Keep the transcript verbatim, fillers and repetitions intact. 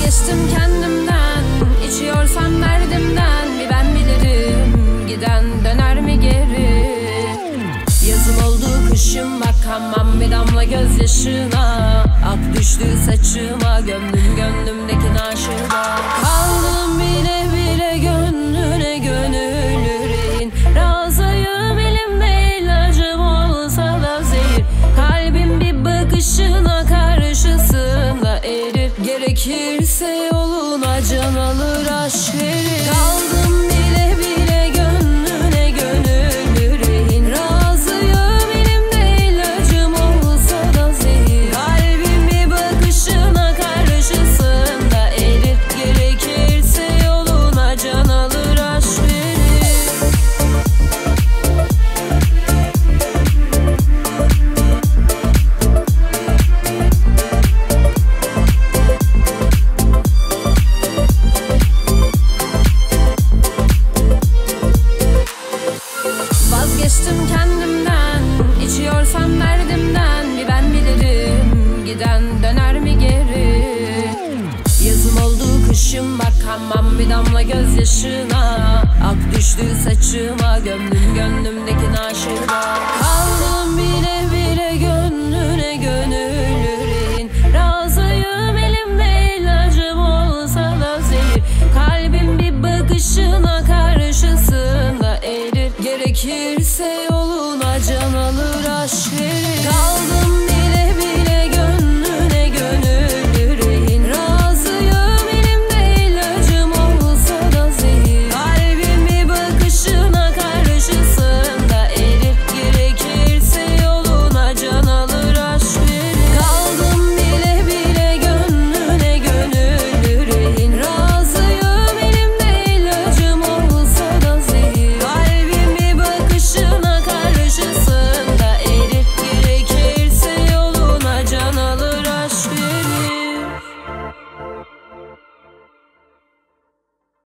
Vazgeçtim kendimden, içiyorsam derdimden. Bir ben bilirim, giden döner mi geri? Yazım oldu kışım, bakamam bir damla gözyaşına. Ak düştü saçıma, gömdüm gönlümdeki naşıda. Kaldım bile bile gönlüne gönül yüreğin. Razıyım elimde ilacım olsa da zehir. Kalbim bir bakışına karşısında erir. Gerekirse yoluna can alır, aşk verir. Kaldım bile bile gönlüne gönül yüreğin. Razıyım elimde ilacım olsa da zehir. Kalbim bir bakışına karşısında erir. Gerekirse yoluna can alır, aşk verir. Vazgeçtim kendimden, içiyorsam derdimden. Bir ben bilirim, giden döner mi geri? Yazım oldu kışım, bakamam bir damla gözyaşına. Ak düştü saçıma, gömdüm gönlümdeki naşıda. Kaldım